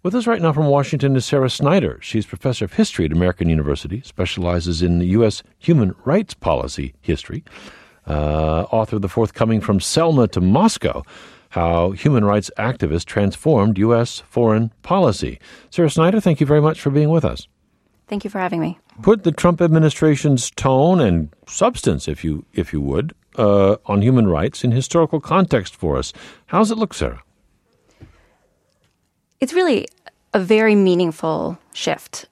With us right now from Washington is Sarah Snyder. She's professor of history at American University, specializes in the U.S. human rights policy history, author of the forthcoming From Selma to Moscow, How Human Rights Activists Transformed U.S. Foreign Policy. Sarah Snyder, thank you very much for being with us. Thank you for having me. Put the Trump administration's tone and substance, if you would, on human rights in historical context for us. How does it look, Sarah? It's really a very meaningful shift.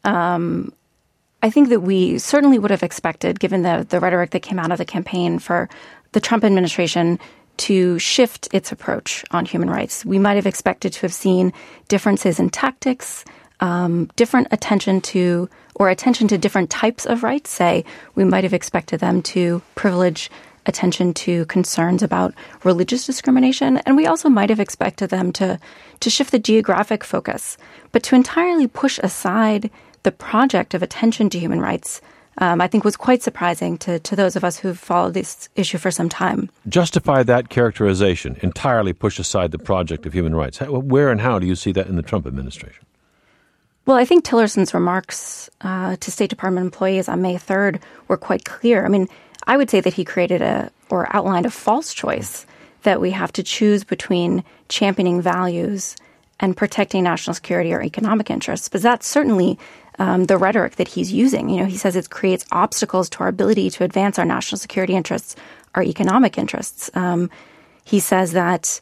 I think that we certainly would have expected, given the rhetoric that came out of the campaign, for the Trump administration to shift its approach on human rights. We might have expected to have seen differences in tactics, different attention to different types of rights. Say, we might have expected them to privilege attention to concerns about religious discrimination, and we also might have expected them to shift the geographic focus. But to entirely push aside the project of attention to human rights, I think was quite surprising to those of us who've followed this issue for some time. Justify that characterization, entirely push aside the project of human rights. Where and how do you see that in the Trump administration? Well, I think Tillerson's remarks to State Department employees on May 3rd were quite clear. I mean, I would say that he created or outlined a false choice that we have to choose between championing values and protecting national security or economic interests. But that's certainly the rhetoric that he's using. You know, he says it creates obstacles to our ability to advance our national security interests, our economic interests. He says that,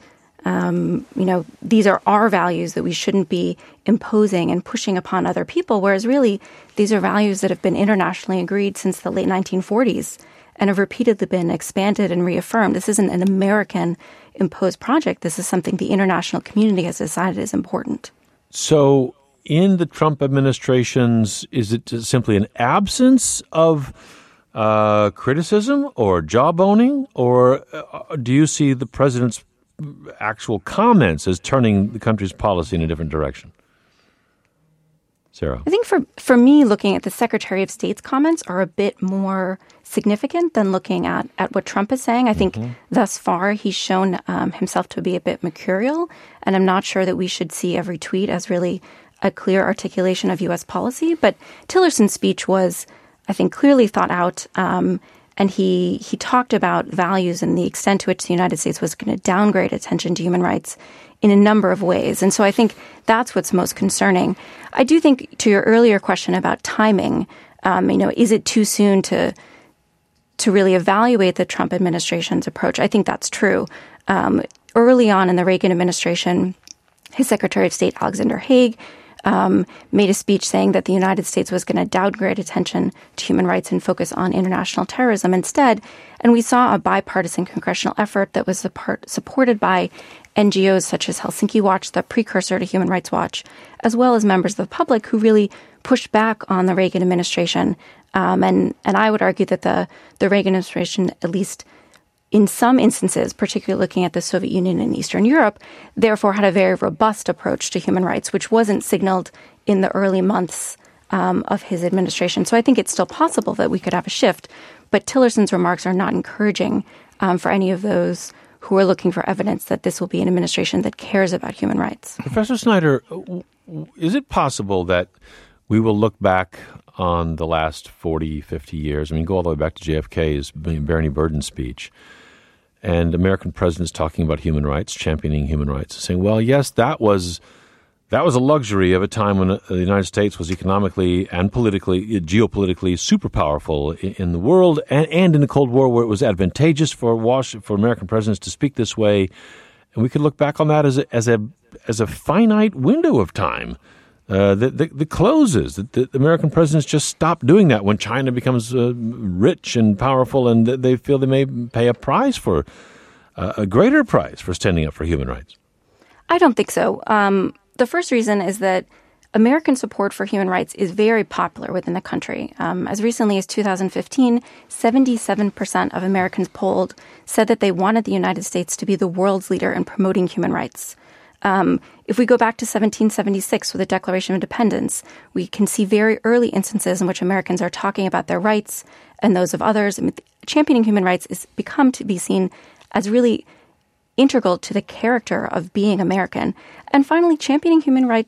these are our values that we shouldn't be imposing and pushing upon other people, whereas really these are values that have been internationally agreed since the late 1940s. And have repeatedly been expanded and reaffirmed. This isn't an American-imposed project. This is something the international community has decided is important. So in the Trump administration's, is it simply an absence of criticism or jawboning? Or do you see the president's actual comments as turning the country's policy in a different direction? Sarah? I think for me, looking at the Secretary of State's comments are a bit more significant than looking at what Trump is saying. I think thus far he's shown himself to be a bit mercurial, and I'm not sure that we should see every tweet as really a clear articulation of U.S. policy. But Tillerson's speech was, I think, clearly thought out, and he talked about values and the extent to which the United States was going to downgrade attention to human rights in a number of ways. And so I think that's what's most concerning. I do think, to your earlier question about timing, is it too soon to really evaluate the Trump administration's approach? I think that's true. Early on in the Reagan administration, his Secretary of State, Alexander Haig, made a speech saying that the United States was going to downgrade attention to human rights and focus on international terrorism instead. And we saw a bipartisan congressional effort that was supported by NGOs such as Helsinki Watch, the precursor to Human Rights Watch, as well as members of the public who really pushed back on the Reagan administration. And I would argue that the Reagan administration, at least in some instances, particularly looking at the Soviet Union and Eastern Europe, therefore had a very robust approach to human rights, which wasn't signaled in the early months of his administration. So I think it's still possible that we could have a shift. But Tillerson's remarks are not encouraging for any of those who are looking for evidence that this will be an administration that cares about human rights. Professor Snyder, is it possible that we will look back on the last 40, 50 years? I mean, go all the way back to JFK's Barney Burden speech. And American presidents talking about human rights, championing human rights, saying, well, yes, that was a luxury of a time when the United States was economically and politically, geopolitically super powerful in the world and in the Cold War, where it was advantageous for American presidents to speak this way. And we could look back on that as a finite window of time. The closes, the American presidents just stop doing that when China becomes rich and powerful, and they feel they may pay a price for a greater price for standing up for human rights. I don't think so. The first reason is that American support for human rights is very popular within the country. As recently as 2015, 77% of Americans polled said that they wanted the United States to be the world's leader in promoting human rights. If we go back to 1776 with the Declaration of Independence, we can see very early instances in which Americans are talking about their rights and those of others. I mean, championing human rights is become to be seen as really integral to the character of being American. And finally, championing human rights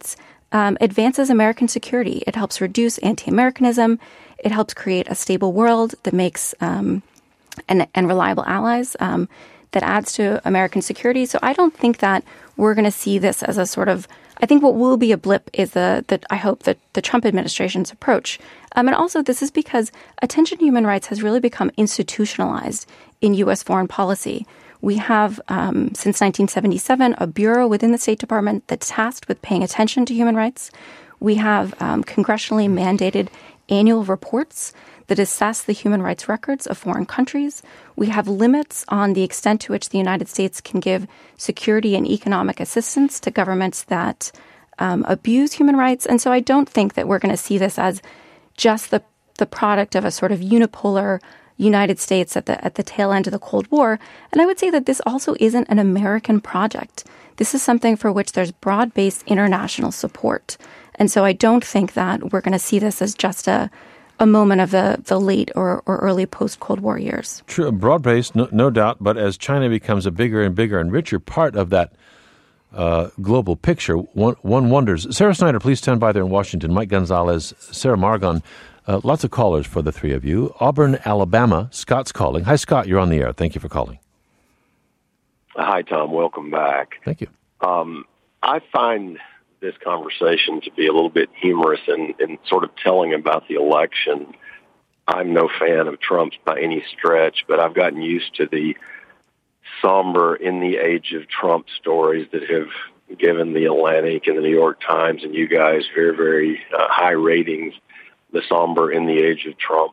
advances American security. It helps reduce anti-Americanism. It helps create a stable world that makes and reliable allies that adds to American security. So I don't think that we're going to see this as a sort of. I think what will be a blip is I hope that the Trump administration's approach. And also this is because attention to human rights has really become institutionalized in U.S. foreign policy. We have, since 1977, a bureau within the State Department that's tasked with paying attention to human rights. We have congressionally mandated annual reports that assess the human rights records of foreign countries. We have limits on the extent to which the United States can give security and economic assistance to governments that abuse human rights. And so I don't think that we're going to see this as just the product of a sort of unipolar United States at the tail end of the Cold War. And I would say that this also isn't an American project. This is something for which there's broad-based international support. And so I don't think that we're going to see this as just a moment of the late or early post-Cold War years. True, broad-based, no doubt, but as China becomes a bigger and bigger and richer part of that global picture, one wonders. Sarah Snyder, please stand by there in Washington. Mike Gonzalez, Sarah Margon, lots of callers for the three of you. Auburn, Alabama, Scott's calling. Hi, Scott, you're on the air. Thank you for calling. Hi, Tom. Welcome back. Thank you. I find this conversation to be a little bit humorous and sort of telling about the election. I'm no fan of Trump's by any stretch, but I've gotten used to the somber in the age of Trump stories that have given the Atlantic and the New York Times and you guys very, very high ratings, the somber in the age of Trump.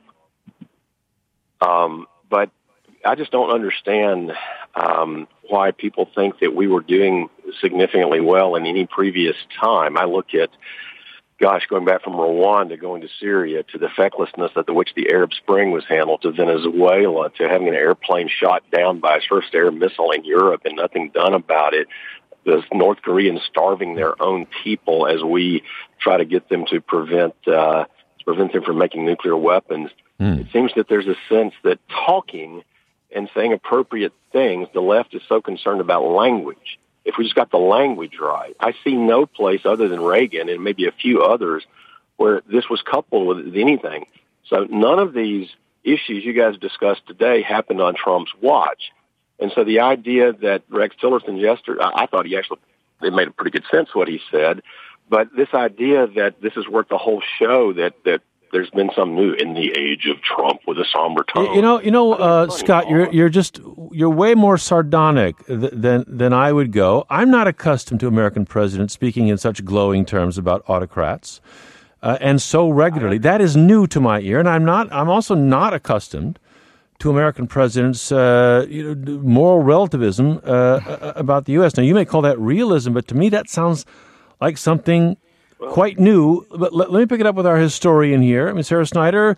But I just don't understand why people think that we were doing significantly well in any previous time. I look at, going back from Rwanda, going to Syria, to the fecklessness at which the Arab Spring was handled, to Venezuela, to having an airplane shot down by a first air missile in Europe and nothing done about it. The North Koreans starving their own people as we try to get them to prevent them from making nuclear weapons. It seems that there's a sense that talking and saying appropriate things, the left is so concerned about language. If we just got the language right, I see no place other than Reagan and maybe a few others where this was coupled with anything. So none of these issues you guys discussed today happened on Trump's watch. And so the idea that Rex Tillerson yesterday, I thought it made a pretty good sense what he said, but this idea that this is worth the whole show, that there's been some new in the age of Trump with a somber tone. Scott, you're way more sardonic than I would go. I'm not accustomed to American presidents speaking in such glowing terms about autocrats, and so regularly. That is new to my ear, and I'm also not accustomed to American presidents' moral relativism about the U.S. Now, you may call that realism, but to me that sounds like something quite new. But let me pick it up with our historian here. I mean, Sarah Snyder,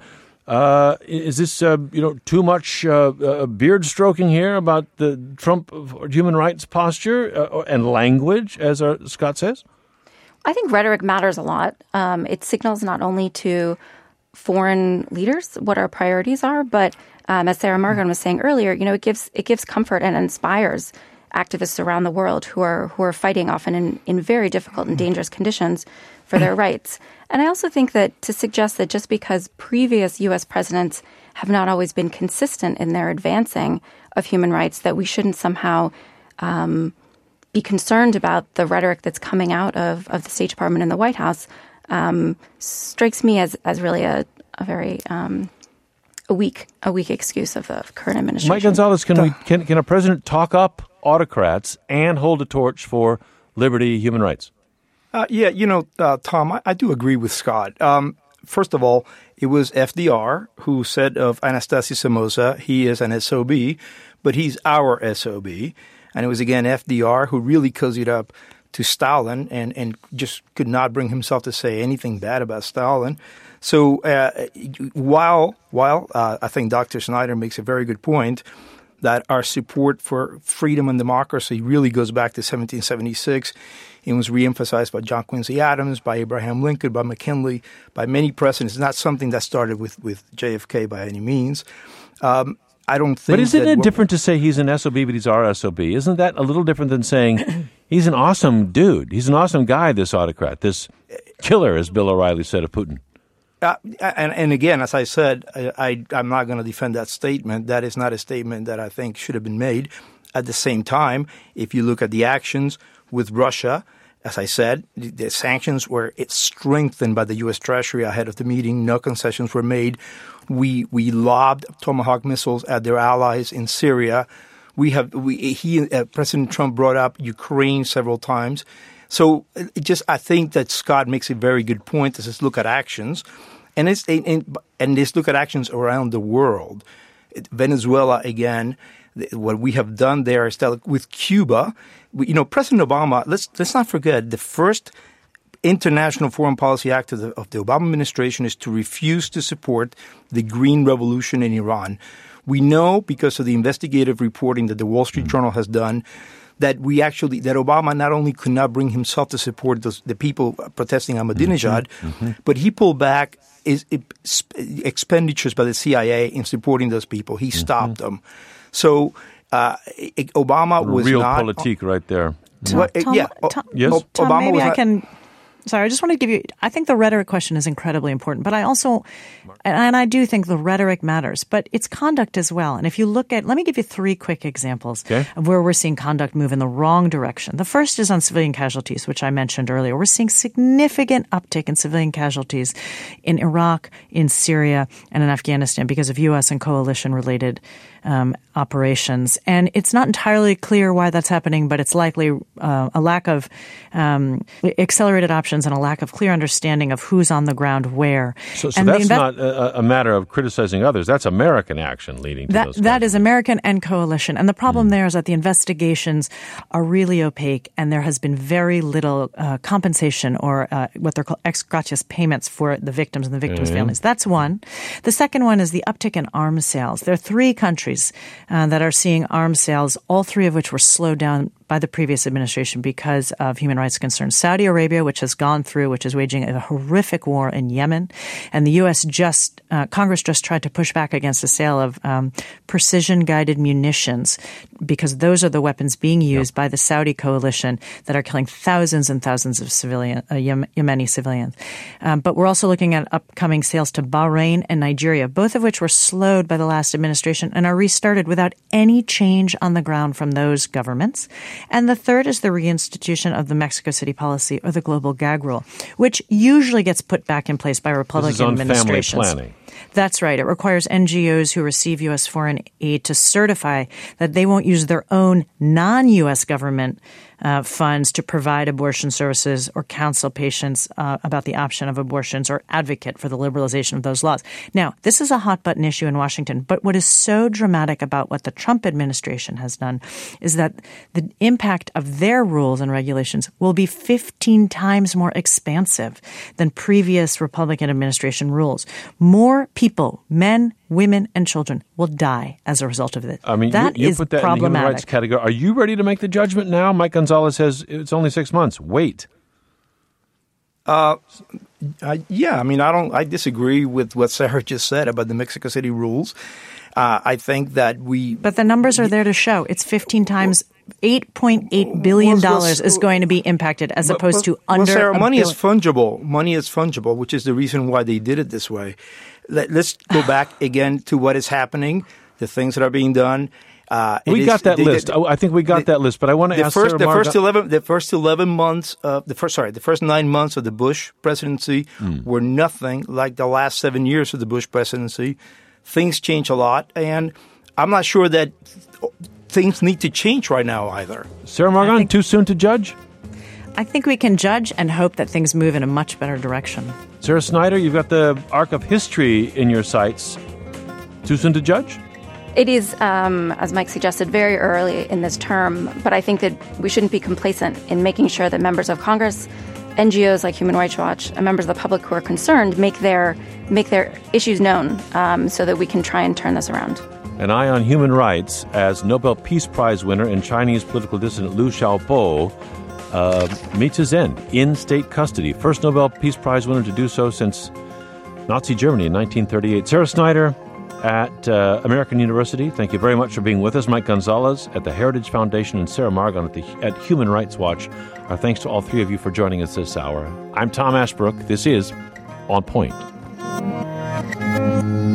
is this too much beard stroking here about the Trump human rights posture and language, as Scott says? I think rhetoric matters a lot. It signals not only to foreign leaders what our priorities are, but as Sarah Margon was saying earlier, it gives comfort and inspires activists around the world who are fighting often in very difficult and dangerous conditions for their rights. And I also think that to suggest that just because previous U.S. presidents have not always been consistent in their advancing of human rights, that we shouldn't somehow be concerned about the rhetoric that's coming out of the State Department and the White House strikes me as really a very a weak excuse of the current administration. Mike Gonzalez, can a president talk up autocrats and hold a torch for liberty, human rights? Tom, I do agree with Scott. First of all, it was FDR who said of Anastasio Somoza, he is an SOB, but he's our SOB. And it was, again, FDR who really cozied up to Stalin and just could not bring himself to say anything bad about Stalin. So while I think Dr. Snyder makes a very good point that our support for freedom and democracy really goes back to 1776. It was reemphasized by John Quincy Adams, by Abraham Lincoln, by McKinley, by many presidents. It's not something that started with JFK by any means. I don't think. But isn't it different to say he's an SOB, but he's our SOB? Isn't that a little different than saying he's an awesome dude? He's an awesome guy, this autocrat, this killer, as Bill O'Reilly said of Putin. And again, as I said, I'm not going to defend that statement. That is not a statement that I think should have been made. At the same time, if you look at the actions with Russia, as I said, the sanctions were strengthened by the U.S. Treasury ahead of the meeting. No concessions were made. We lobbed Tomahawk missiles at their allies in Syria. President Trump brought up Ukraine several times. So I think that Scott makes a very good point. Let's look at actions, and let's look at actions around the world. Venezuela again. What we have done there is that with Cuba, President Obama. Let's not forget the first international foreign policy act of the Obama administration is to refuse to support the Green Revolution in Iran. We know because of the investigative reporting that the Wall Street Journal has done that Obama not only could not bring himself to support the people protesting Ahmadinejad, but he pulled back expenditures by the CIA in supporting those people. He stopped them. So Obama was real not politique right there. Tom, Yes? Tom, maybe I can. Sorry, I just want to give you. I think the rhetoric question is incredibly important, but I also, and I do think the rhetoric matters, but it's conduct as well. And if you look at, let me give you 3 quick examples of where we're seeing conduct move in the wrong direction. The first is on civilian casualties, which I mentioned earlier. We're seeing significant uptick in civilian casualties in Iraq, in Syria, and in Afghanistan because of U.S. and coalition-related operations. And it's not entirely clear why that's happening, but it's likely a lack of accelerated options and a lack of clear understanding of who's on the ground where. So that's not a matter of criticizing others. That's American action leading to those. That is American and coalition. And the problem there is that the investigations are really opaque and there has been very little compensation or what they're called ex gratia payments for the victims and the victims' families. That's one. The second one is the uptick in arms sales. There are 3 countries that are seeing arms sales, all 3 of which were slowed down by the previous administration because of human rights concerns. Saudi Arabia, which is waging a horrific war in Yemen. And the U.S. Congress just tried to push back against the sale of precision-guided munitions because those are the weapons being used by the Saudi coalition that are killing thousands and thousands of Yemeni civilians. But we're also looking at upcoming sales to Bahrain and Nigeria, both of which were slowed by the last administration and are restarted without any change on the ground from those governments. And the third is the reinstitution of the Mexico City policy or the global gag rule, which usually gets put back in place by Republican administrations. Family planning. That's right. It requires NGOs who receive U.S. foreign aid to certify that they won't use their own non-U.S. government funds to provide abortion services or counsel patients about the option of abortions or advocate for the liberalization of those laws. Now, this is a hot-button issue in Washington, but what is so dramatic about what the Trump administration has done is that the impact of their rules and regulations will be 15 times more expansive than previous Republican administration rules. More people, men, women, and children will die as a result of this. I mean, that you is put that problematic. in the human rights category. Are you ready to make the judgment now? Mike Gonzalez says it's only 6 months. Wait. Yeah, I mean, I disagree with what Sarah just said about the Mexico City rules. I think that But the numbers are there to show. It's 15 times. $8.8 billion is going to be impacted as opposed to under Sarah, $1 money billion. is fungible. Money is fungible, which is the reason why they did it this way. Let's go back again to what is happening, the things that are being done. We got that list. I think we got that list, but I want to ask Sarah the first 9 months of the Bush presidency were nothing like the last 7 years of the Bush presidency. Things change a lot, and I'm not sure that things need to change right now either. Sarah Margon, too soon to judge? I think we can judge and hope that things move in a much better direction. Sarah Snyder, you've got the arc of history in your sights. Too soon to judge? It is, as Mike suggested, very early in this term, but I think that we shouldn't be complacent in making sure that members of Congress, NGOs like Human Rights Watch, and members of the public who are concerned make their issues known so that we can try and turn this around. An eye on human rights as Nobel Peace Prize winner and Chinese political dissident Liu Xiaobo meets his end in state custody. First Nobel Peace Prize winner to do so since Nazi Germany in 1938. Sarah Snyder, at American University. Thank you very much for being with us. Mike Gonzalez at the Heritage Foundation and Sarah Margon at Human Rights Watch. Our thanks to all three of you for joining us this hour. I'm Tom Ashbrook. This is On Point.